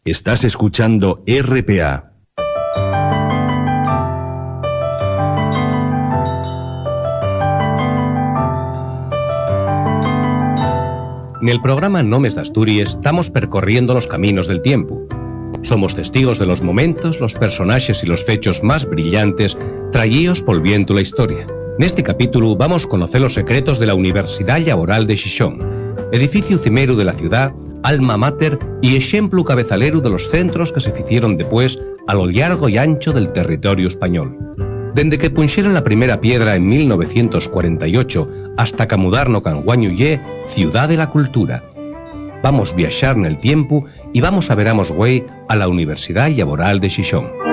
Estás escuchando RPA. En el programa Nomes de Asturias estamos percorriendo los caminos del tiempo. Somos testigos de los momentos, los personajes y los fechos más brillantes traídos por viento la historia. En este capítulo vamos a conocer los secretos de la Universidad Laboral de Xixón, edificio cimeru de la ciudad, alma mater y ejemplo cabezalero de los centros que se hicieron después a lo largo y ancho del territorio español. Dende que punxeran la primera piedra en 1948 hasta que mudarno canguaño ye Ciudad de la Cultura. Vamos a viajar en el tiempo y vamos a veramos güey a la Universidad Laboral de Xixón.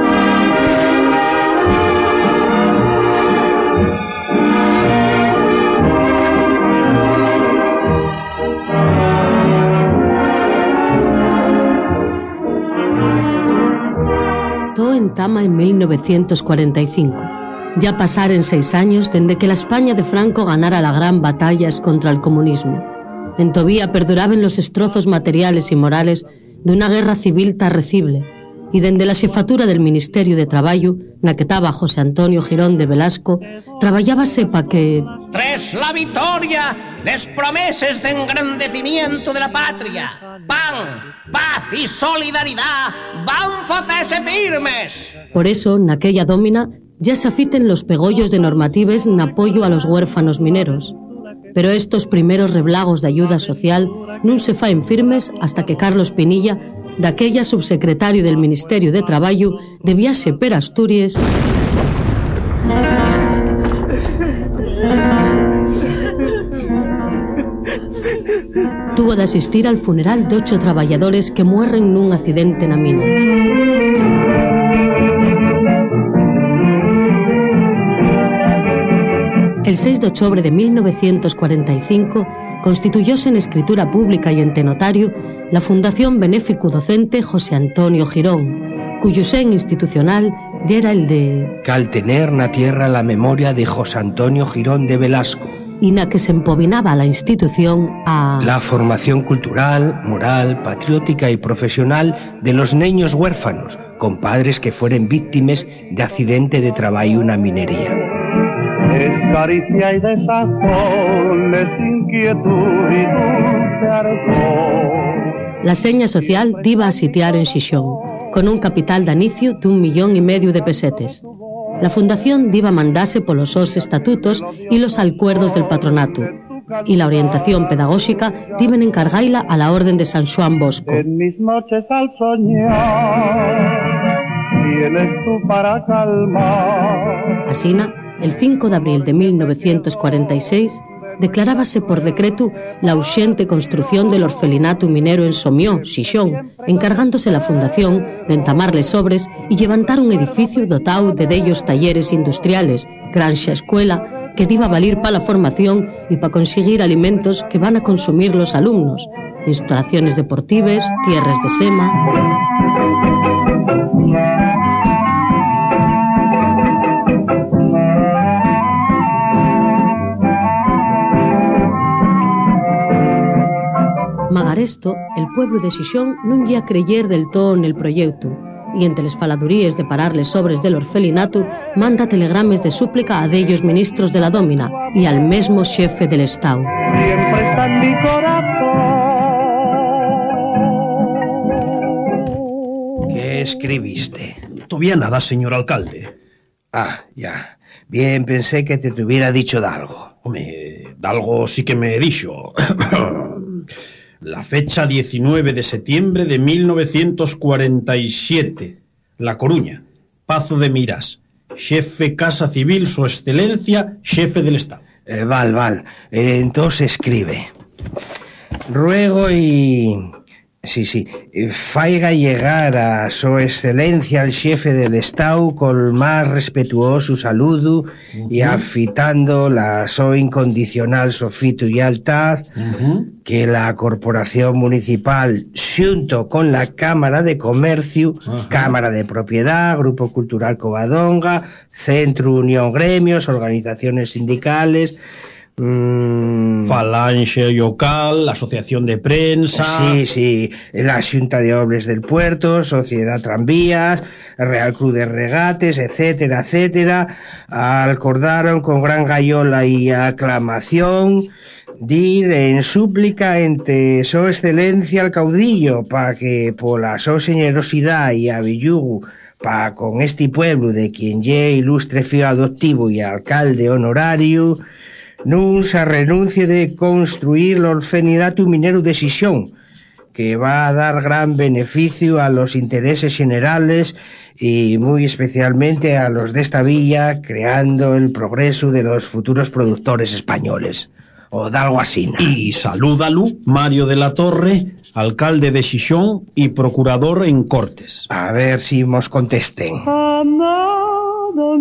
Todo entama en 1945. Ya pasaren 6 años desde que la España de Franco ganara la gran batalla contra el comunismo. En todavía perduraban los destrozos materiales y morales de una guerra civil terrible, y desde la xefatura del Ministerio de Traballo, na que estaba José Antonio Girón de Velasco, traballábase pa que... Tras la victoria, les promeses de engrandecimiento de la patria, pan, paz y solidaridad van facerse firmes. Por eso, naquella dómina, ya se afiten los pegollos de normatives en apoyo a los huérfanos mineros. Pero estos primeros reblagos de ayuda social non se faen firmes hasta que Carlos Pinilla, daquella subsecretario del Ministerio de Traballo, de viaxe per Asturias, tuvo de asistir al funeral de 8 traballadores que mueren nun accidente na mina. El 6 de octubre de 1945 constituyóse en escritura pública y ente notario la Fundación Benéfico Docente José Antonio Girón, cuyo sen institucional ya era el de... Cal tener na tierra la memoria de José Antonio Girón de Velasco, y na que se empobinaba la institución a... la formación cultural, moral, patriótica y profesional de los niños huérfanos, con padres que fueren víctimas de accidente de trabajo en una minería. Es caricia y desazón, es inquietud y dulce ardor. La seña social diva a sitiar en Xixón, con un capital de inicio de 1,5 millones de pesetes. La fundación diva mandase por los estatutos y los acuerdos del patronato, y la orientación pedagógica diben encargaila a la Orden de San Juan Bosco. En mis noches al soñar, vienes tú para calmar. Asina, el 5 de abril de 1946, declarábase por decreto la urgente construcción del orfelinato minero en Somió, Xixón, encargándose la fundación de entamarles obras y levantar un edificio dotado de dellos talleres industriales, granxa escuela, que diba valir para la formación y para conseguir alimentos que van a consumir los alumnos, instalaciones deportivas, tierras de sema... Magaresto, el pueblo de Xixón non lle a creyer del todo en el proyecto, y entre les faladuríes de pararles sobres del orfelinato, manda telegrames de súplica a dellos ministros de la dómina y al mesmo xefe del Estado. Siempre está en mi corazón. ¿Qué escribiste? Todavía nada, señor alcalde. Ah, ya. Bien, pensé que te hubiera dicho de algo. Home, de algo sí que me he dicho. La fecha 19 de septiembre de 1947, La Coruña, Pazo de Mirás, xefe Casa Civil, Su Excelencia, xefe del Estado. Val. Entonces escribe. Ruego y... Sí. Faiga llegar a Su Excelencia el xefe del Estado con más respetuoso saludo y afitando la so incondicional sofito y altad que la Corporación Municipal junto con la Cámara de Comercio, Cámara de Propiedad, Grupo Cultural Covadonga, Centro Unión Gremios, organizaciones sindicales, Falange local, asociación de prensa... Sí, la Xunta de Obres del Puerto, Sociedad Tranvías, Real Club de Regates, etcétera, etcétera, acordaron con gran gaiola y aclamación dir en súplica ente so excelencia al caudillo pa que pola so generosidad y avillugu pa con este pueblo de quien lle ilustre fío adoptivo y alcalde honorario nun se renuncie de construir el orfanato minero de Xixón, que va a dar gran beneficio a los intereses generales y muy especialmente a los de esta villa, creando el progreso de los futuros productores españoles. O de algo así. Y salúdalo, Mario de la Torre, alcalde de Xixón y procurador en Cortes. A ver si nos contesten. Amado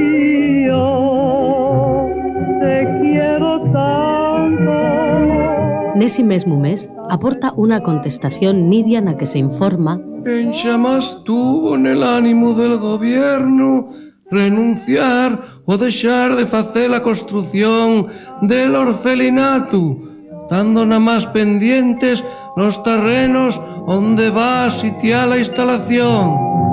mío, te quiero tanto. Nese mesmo mes, aporta unha contestación nidia na que se informa: En xamás tuvo nel ánimo del gobierno renunciar o deixar de facer a construción del orfelinato, dando na más pendientes los terrenos onde va a sitiar la instalación.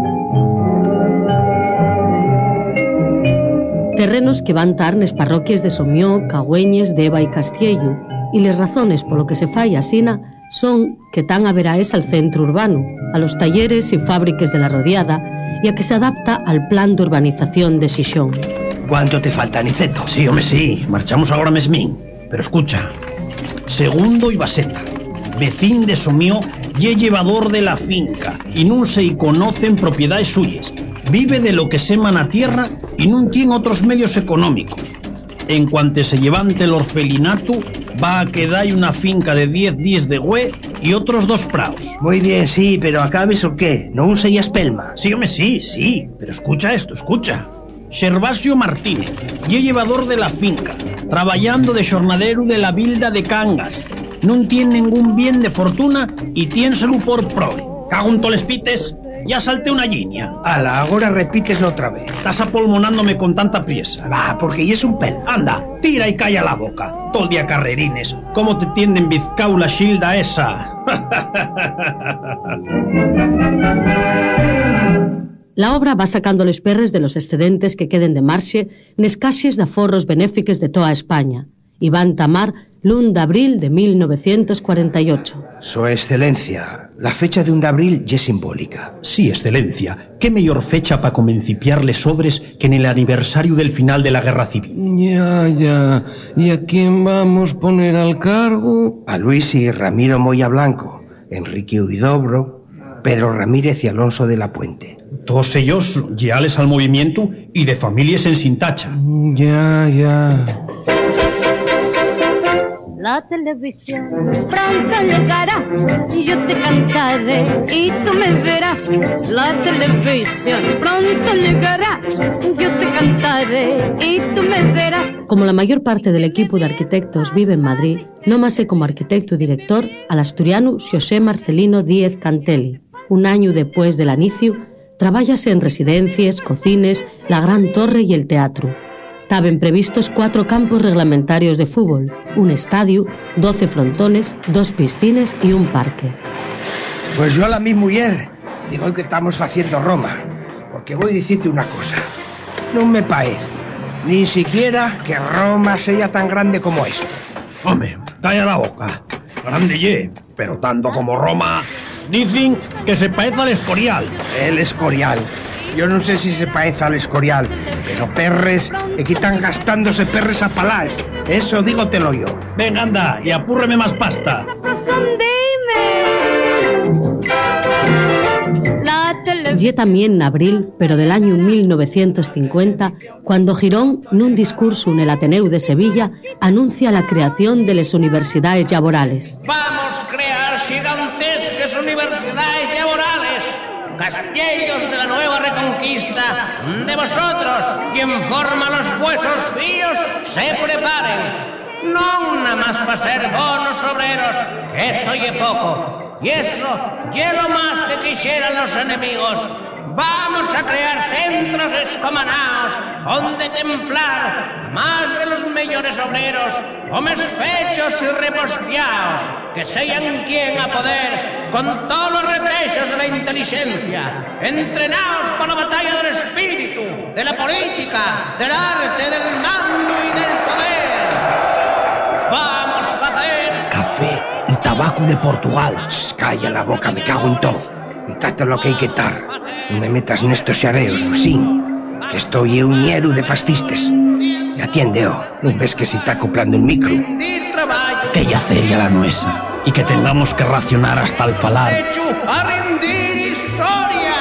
Terrenos que van tar nes parroquias de Somió, Cagüeñes, Deva e Castiello, e les razones polo que se fai asina son que tan averaes al centro urbano, a los talleres e fábriques de la Rodiada e a que se adapta al plan de urbanización de Xixón. ¿Cuánto te falta, Niceto? Sí, hombre, sí, marchamos agora mesmín. Pero escucha, Segundo Ibaseta, vecín de Somió, ye llevador de la finca y nun se y conocen propiedades suyas. Vive de lo que sema na tierra y nun tiene otros medios económicos. En cuanto se levante el orfelinato, va a quedar una finca de 10 días de güe y otros 2 praos. Muy bien, sí, pero acabes o qué? ¿No se espelma? Sí, hombre, sí, pero escucha esto, escucha. Gervasio Martínez, ye llevador de la finca, trabajando de xornadero de la vilda de Cangas. Non tiene ningún bien de fortuna y tiénselo por prove. Cago en toles pites, ya salté una línea. Ala, ahora repíteslo otra vez. Estás apolmonándome con tanta priesa. Va, porque ya es un pel. Anda, tira y calla la boca. Todo el día carrerines. ¿Cómo te tienden Vizcau la xilda esa? La obra va sacando les perres de los excedentes que queden de marxe nes caixes de aforros benéfiques de toda España y van tamar l'1 de abril de 1948. Su excelencia, la fecha de 1 de abril ya es simbólica. Sí, excelencia. ¿Qué mejor fecha para comencipiarles sobres que en el aniversario del final de la Guerra Civil? Ya. ¿Y a quién vamos a poner al cargo? A Luis y Ramiro Moya Blanco, Enrique Huidobro, Pedro Ramírez y Alonso de la Puente. Todos ellos leales al movimiento y de familias en Sintacha. Ya. La televisión pronto llegará y yo te cantaré y tú me verás. La televisión pronto llegará, yo te cantaré y tú me verás. Como la mayor parte del equipo de arquitectos vive en Madrid, nómase como arquitecto y director al asturiano Xosé Marcelino Díez Cantelli. Un año después del anicio, trabállase en residencias, cocines, la Gran Torre y el teatro. Taben previstos 4 campos reglamentarios de fútbol, un estadio, 12 frontones, 2 piscines y un parque. Pues yo a la mi mujer digo que estamos haciendo Roma, porque voy a decirte una cosa. No me parece, ni siquiera que Roma sea tan grande como esto. Hombre, calla la boca. Grande ye, pero tanto como Roma. Dicen que se parece al Escorial. El Escorial. Yo no sé si se parece al Escorial, pero perres, aquí están gastándose perres a palás. Eso dígotelo yo. Venga, anda, y apúrreme más pasta. Y también en abril, pero del año 1950, cuando Girón, nun discurso en el Ateneu de Sevilla, anuncia la creación de las universidades laborales. Vamos a crear gigantescas universidades laborales, castillos de la nueva reconquista, de vosotros, quien forma los huesos fíos, se preparen. Non nada más para ser bonos obreros, eso ye poco. Y eso ye lo más que quisieran los enemigos. Vamos a crear centros escomanaos onde templar más de los mellores obreros, homes fechos y repostiaos, que sean quien a poder con todos los retexos de la inteligencia, entrenaos para la batalla del espíritu, de la política, del arte, del mando y del poder. Vamos a hacer café y tabaco de Portugal. Calla la boca, me cago en todo. Y tato lo que hay que tar. Non me metas nestos xareos, sin, que estou un ñero de fascistes. E atiende-o, non ves que se está acoplando el micro. Que ya feria la nuesa y que tengamos que racionar hasta el falar. Hecho a rendir historia.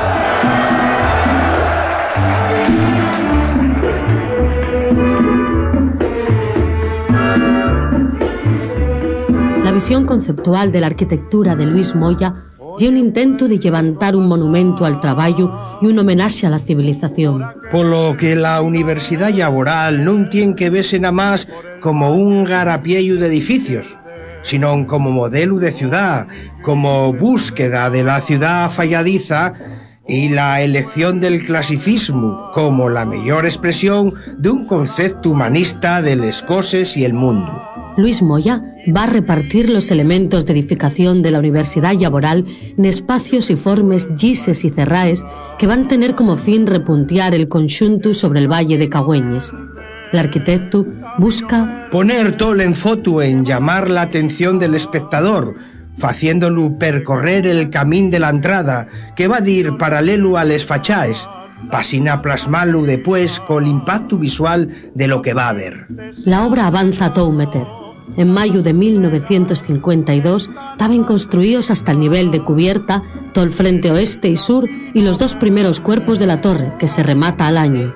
La visión conceptual de la arquitectura de Luis Moya y un intento de levantar un monumento al traballo y un homenaje a la civilización. Polo que la Universidad Laboral non tiene que verse nada más como un garapiello de edificios, sino como modelo de ciudad, como búsqueda de la ciudad falladiza y la elección del clasicismo como la mejor expresión de un concepto humanista de les coses y el mundo. Luis Moya va a repartir los elementos de edificación de la Universidad Laboral en espacios y formes llises y cerraes que van tener como fin repuntear el conxunto sobre el Valle de Cagüeñes. El arquitecto busca poner todo el enfoque en llamar la atención del espectador, faciéndolo percorrer el camín de la entrada que va a ir paralelo a les fachaes, pasina plasmarlo después con el impacto visual de lo que va a ver. La obra avanza a todo meter. En mayo de 1952 estaban construidos hasta el nivel de cubierta todo el frente oeste y sur y los dos primeros cuerpos de la torre, que se remata al año.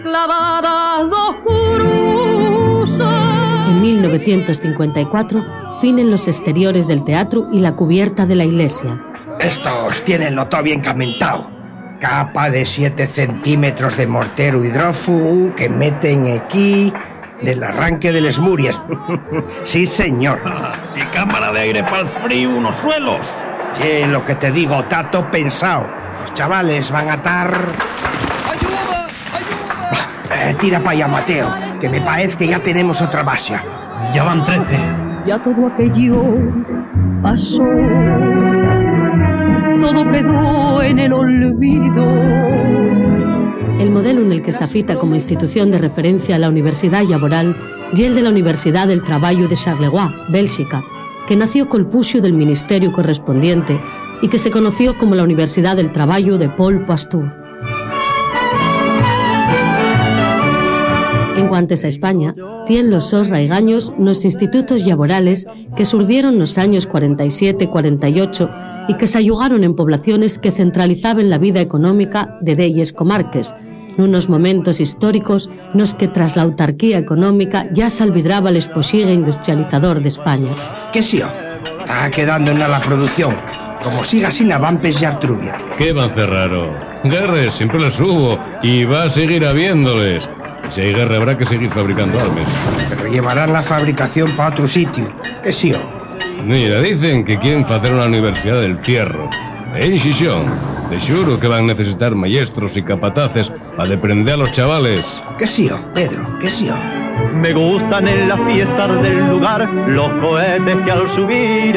En 1954 finen los exteriores del teatro y la cubierta de la iglesia. Estos tienenlo todo bien camentado. Capa de 7 centímetros de mortero hidrófugo que meten aquí del arranque de les murias. Sí, señor. Y cámara de aire para el frío, unos suelos. Sí, lo que te digo, tato pensado. Los chavales van a estar... ¡Ayuda! ¡Ayuda! Tira para allá, Mateo, que me parece que ya tenemos otra base. Ya van 13. Ya todo aquello pasó, todo quedó en el olvido. El modelo en el que se afita como institución de referencia a la Universidad Laboral y el de la Universidad del Traballo de Charleroi, Bélgica, que nació col puxo del ministerio correspondiente y que se conoció como la Universidad del Traballo de Paul Pasteur. En cuantes a España, tienen los sos raigaños nos institutos laborales que surdieron nos años 47-48 y que se ayugaron en poblaciones que centralizaban la vida económica de delles comarques, nunos momentos históricos nos que tras la autarquía económica ya se albidraba el exposigue industrializador de España. ¿Qué sí? Está quedando en la producción. Como siga así, la van a pesar trubia. ¿Qué van cerraro? Guerres, siempre les hubo y va a seguir habiéndoles. Si hay guerra habrá que seguir fabricando armas. Pero llevarán la fabricación para otro sitio. ¿Qué sí? Mira, dicen que quieren hacer una universidad del fierro. En Xixón, te juro que van a necesitar maestros y capataces para deprender a los chavales. ¿Qué sí, Pedro? ¿Qué sí? Me gustan en las fiestas del lugar los cohetes que al subir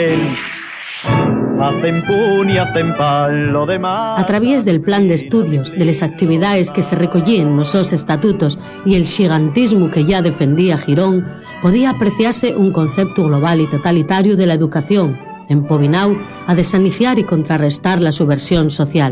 hacen pun y hacen pal lo demás. A través del plan de estudios, de las actividades que se recollían nos sos estatutos y el gigantismo que ya defendía Girón, podía apreciarse un concepto global y totalitario de la educación, empobinao a desaniciar y contrarrestar la subversión social.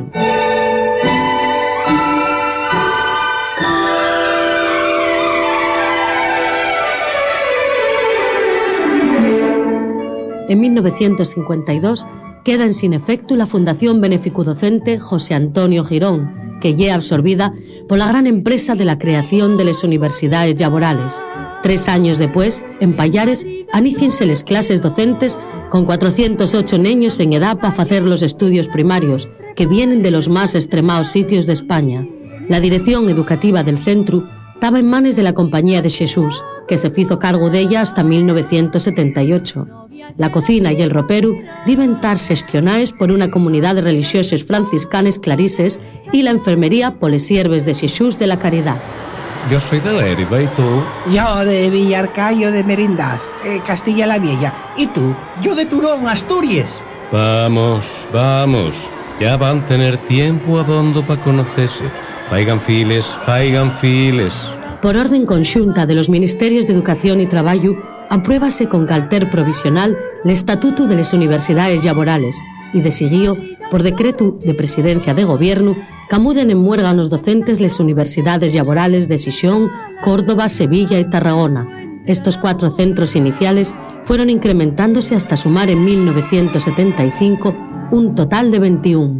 En 1952 queda sin efecto la Fundación Benefico-Docente José Antonio Girón, que lle absorbida por la gran empresa de la creación de las universidades laborales. 3 años después, en Pallares, aníciense les clases docentes con 408 niños en edad para hacer los estudios primarios, que vienen de los más extremados sitios de España. La dirección educativa del centro estaba en manos de la Compañía de Jesús, que se hizo cargo de ella hasta 1978. La cocina y el ropero deben estar gestionados por una comunidad de religiosos franciscanes clarises y la enfermería por les sierves de Jesús de la Caridad. Yo soy de Lérida, ¿y tú? Yo de Villarcayo de Merindad, Castilla la Vieja. ¿Y tú? Yo de Turón, Asturias. Vamos, vamos. Ya van a tener tiempo abondo para conocerse. Faigan files, faigan files. Por orden conjunta de los Ministerios de Educación y Traballo, apruébase con carter provisional el Estatuto de las Universidades Laborales y desigío, por decreto de Presidencia de Gobierno, camuden en muérganos docentes les Universidades Laborales de Xixón, Córdoba, Sevilla y Tarragona. Estos 4 centros iniciales fueron incrementándose hasta sumar en 1975 un total de 21.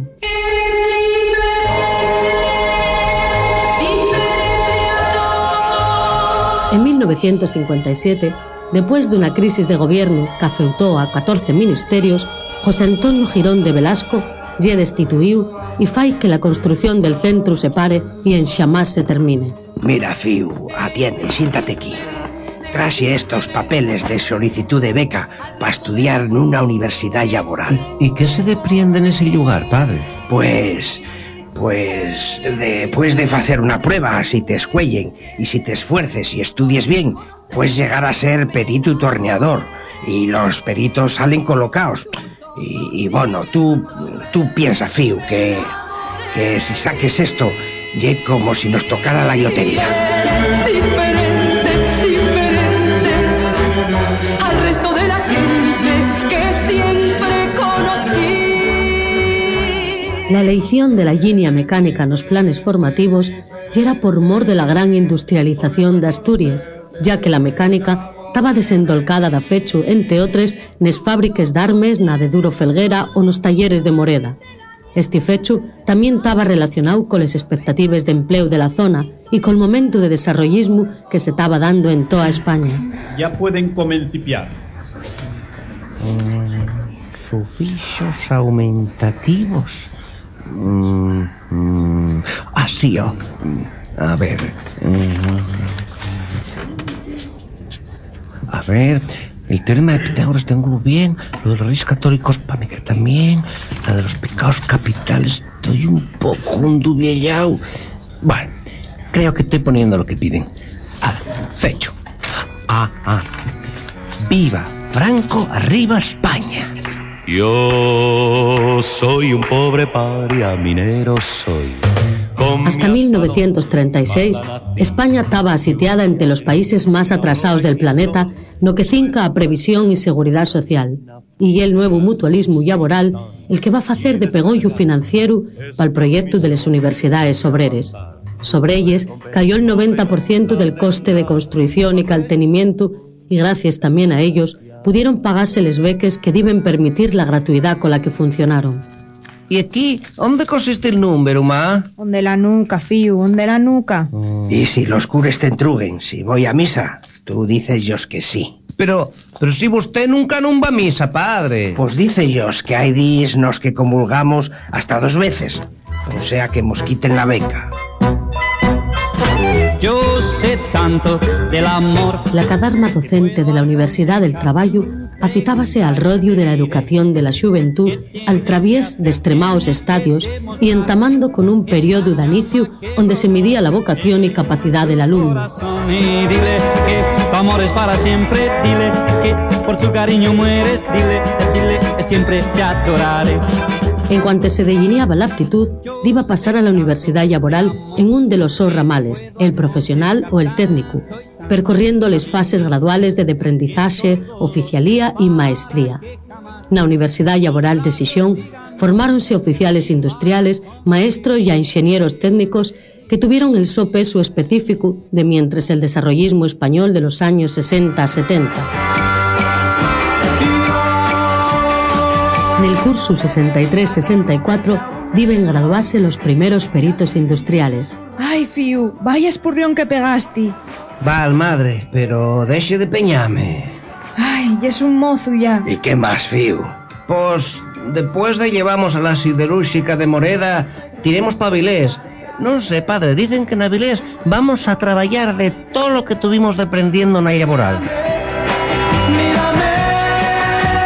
En 1957, después de una crisis de gobierno que afeutó a 14 ministerios, José Antonio Girón de Velasco lle destituiu y fai que la construcción del centro se pare y en xamás se termine. Mira, Fiu, atiende, siéntate aquí. Traxe estos papeles de solicitud de beca para estudiar en una universidad laboral. ¿Y qué se deprende en ese lugar, padre? Pues después de hacer una prueba, si te escuellen y si te esfuerces y estudies bien, puedes llegar a ser perito y torneador. Y los peritos salen colocados. Y bueno, tú piensa, Fiu, que si saques esto, ye como si nos tocara la lotería. Diferente al resto de la gente que siempre conocí. La elección de la línea mecánica en los planes formativos ya era por mor de la gran industrialización de Asturias, ya que la mecánica estaba desendolcada da fecho, entre otras, nes fábriques d'armes, na de Duro Felguera o nos talleres de Moreda. Este fecho también estaba relacionado con las expectativas de empleo de la zona y con el momento de desarrollismo que se estaba dando en toda España. Ya pueden comencipiar. Sufixos aumentativos. Así, ó. A ver. A ver, el teorema de Pitágoras tengo bien, lo de los reyes católicos para mí que también, la de los pecados capitales estoy un poco undubiellao. Bueno, creo que estoy poniendo lo que piden. Fecho. Viva Franco, arriba España. Yo soy un pobre paria, minero soy. Hasta 1936, España estaba asitiada entre los países más atrasados del planeta, no que cinca a previsión y seguridad social. Y el nuevo mutualismo laboral, el que va a hacer de pegollo financiero para el proyecto de las universidades obreres. Sobre ellas cayó el 90% del coste de construcción y caltenimiento y gracias también a ellos pudieron pagarse les beques que deben permitir la gratuidad con la que funcionaron. ¿Y aquí dónde consiste el número, ma? Onde la nuca, Fiu, onde la nuca. Y si los cures te entruguen, si voy a misa, tú dices ellos que sí. Pero si usted nunca va a misa, padre. Pues dice ellos que hay días nos que comulgamos hasta 2 veces. O sea que nos quiten la beca. Yo sé tanto del amor. La cadarma docente de la Universidad del Traballo afitábase al rodio de la educación de la xuventud al traviés de extremaos estadios y entamando con un periodo de inicio donde se midía la vocación y capacidad del alumno. Y dile que tu amor es para siempre, dile que por su cariño mueres, dile que siempre te adoraré. En cuanto se delineaba la aptitud, iba a pasar a la universidad laboral en un de los 2 ramales, el profesional o el técnico, percorriendo las fases graduales de aprendizaje, oficialía y maestría. Na Universidad Laboral de Xixón formáronse oficiales industriales, maestros y ingenieros técnicos que tuvieron el so peso específico de mientras el desarrollismo español de los años 60 a 70. En el curso 63-64 deben graduarse los primeros peritos industriales. Ay, Fiu, vaya espurrión que pegaste. Val, madre, pero deje de peñame. Ay, ya es un mozo ya. ¿Y qué más, Fiu? Pues después de llevamos a la siderúrgica de Moreda, tiremos pa' Avilés. No sé, padre, dicen que en Avilés vamos a trabajar de todo lo que tuvimos deprendiendo en la laboral. Mírame,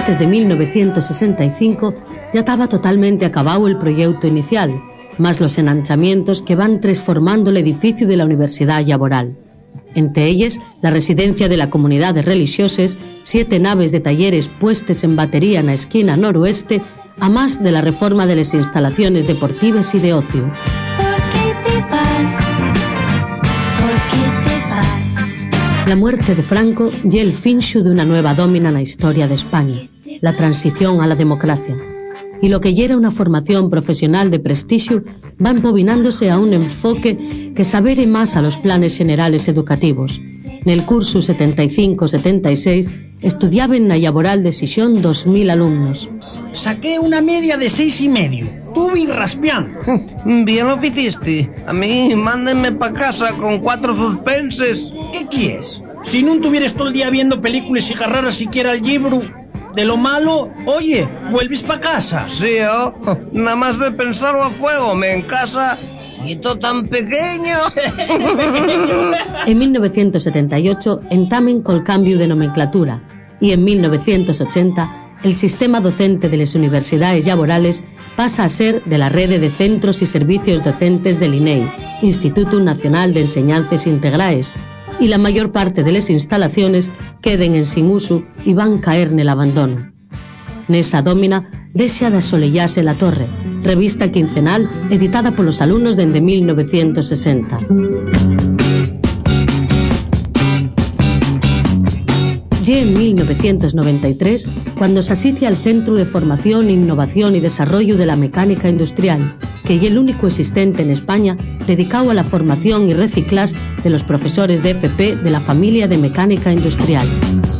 antes de 1965 ya estaba totalmente acabado el proyecto inicial, más los enanchamientos que van transformando el edificio de la Universidad Laboral. Entre ellas, la residencia de la comunidad de religioses, 7 naves de talleres puestes en batería en la esquina noroeste, a más de la reforma de las instalaciones deportivas y de ocio. La muerte de Franco y el finxu de una nueva dómina en la historia de España, la transición a la democracia. Y lo que ya era una formación profesional de prestigio va embobinándose a un enfoque que sabere más a los planes generales educativos. En el curso 75-76 estudiaban en la Laboral de Xixón 2.000 alumnos. Saqué una media de 6,5. Tú vi raspeando. Bien lo hiciste. A mí, mándenme pa' casa con 4 suspenses. ¿Qué quieres? Si no tuvieras todo el día viendo películas y agarraras siquiera el libro de lo malo, oye, vuelves pa' casa. Sí, nada más de pensarlo a fuego, me en casa y todo tan pequeño. En 1978 entamen col cambio de nomenclatura y en 1980 el sistema docente de las universidades laborales pasa a ser de la Rede de Centros y Servicios Docentes del INEI, Instituto Nacional de Enseñanzas Integrales, y la mayor parte de las instalaciones queden en sin uso y van caer en el abandono. Nesa dómina dexa de asolellarse La Torre, revista quincenal editada por los alumnos desde 1960. Y en 1993, cuando se asitia al Centro de Formación, Innovación y Desarrollo de la Mecánica Industrial, que es el único existente en España dedicado a la formación y reciclaje de los profesores de FP de la familia de Mecánica Industrial.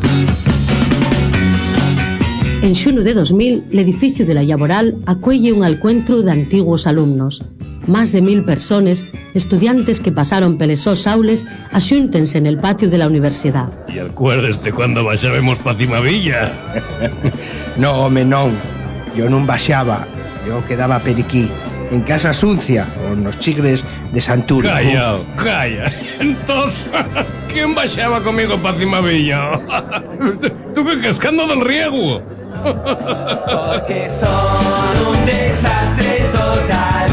En xuno de 2000, el edificio de la Laboral acuelle un encuentro de antiguos alumnos. Más de 1.000 personas, estudiantes que pasaron pelesos aules, axúntense en el patio de la universidad. Y acuérdeste cuando baixábamos pa Cimavilla. No, home, non. Yo non baixaba. Yo quedaba periquí. En casa sucia, con los chigres de Santurio. Calla, calla. Entonces, ¿quién baixaba conmigo pa Cimavilla? Tú que cascando del riego. Porque son un desastre total.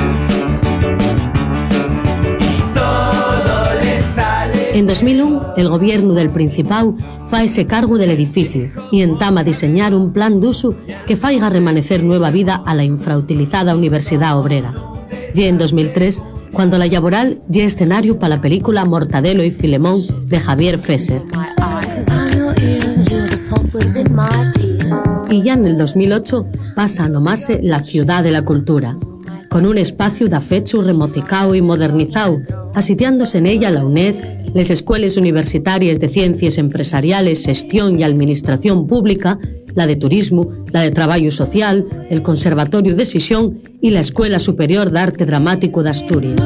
En 2001, el gobierno del Principado faese cargo del edificio y entama a diseñar un plan d'uso que faiga remanecer nueva vida a la infrautilizada Universidad Obrera. Y en 2003, cuando la Laboral lle escenario para la película Mortadelo y Filemón de Javier Fesser. Y ya en el 2008 pasa a nomarse la Ciudad de la Cultura, con un espacio da fechu remocicao y modernizao, asitiándose en ella la UNED, las escuelas universitarias de ciencias empresariales, gestión y administración pública, la de turismo, la de trabajo social, el Conservatorio de Xixón y la Escuela Superior de Arte Dramático de Asturias.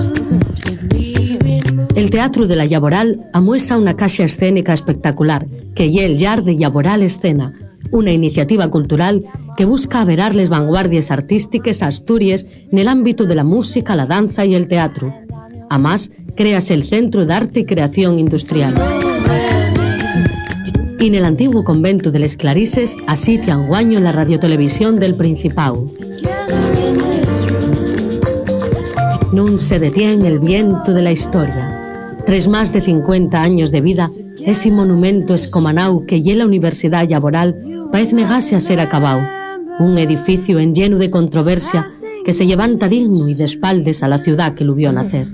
El Teatro de la Laboral amuesa una caxa escénica espectacular, que lle el llar de Laboral Escena, una iniciativa cultural que busca averar les vanguardias artísticas a Asturias en el ámbito de la música, la danza y el teatro. Además, créase el Centro de Arte y Creación Industrial. Y en el antiguo convento de les Clarises asitia anguaño la radiotelevisión del Principado. Nun se detiene el viento de la historia. Tras más de 50 años de vida, ese monumento escomanau que lle la Universidad Laboral parece negase a ser acabado. Un edificio en lleno de controversia que se levanta digno y de espaldas a la ciudad que lo vio nacer.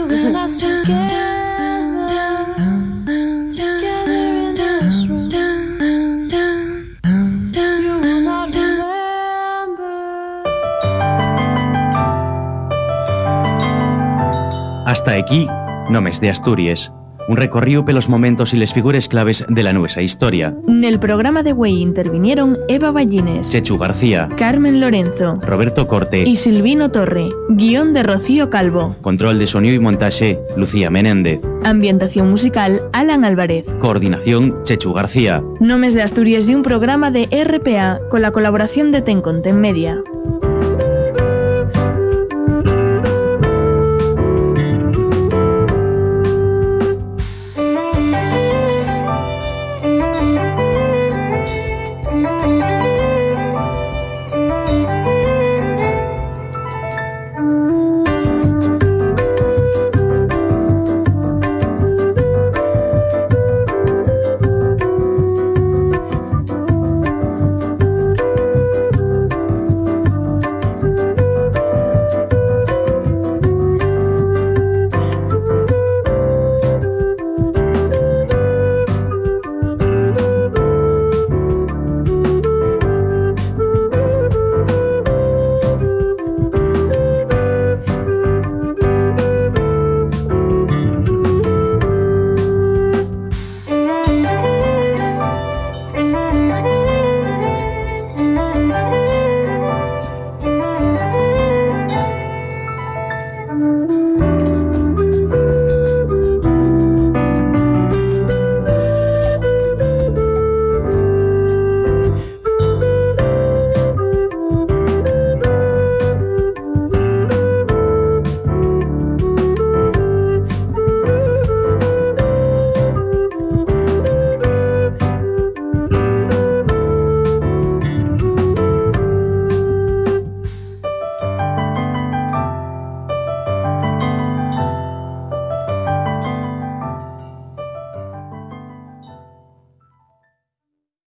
Hasta aquí, Nomes de Asturias. Un recorrido pelos momentos y les figures claves de la nuestra historia. En el programa de Güey intervinieron Eva Ballines, Chechu García, Carmen Lorenzo, Roberto Corte y Silvino Torre. Guión de Rocío Calvo. Control de sonido y montaje, Lucía Menéndez. Ambientación musical, Alan Álvarez. Coordinación, Chechu García. Nomes de Asturias y un programa de RPA con la colaboración de Tenconten Media.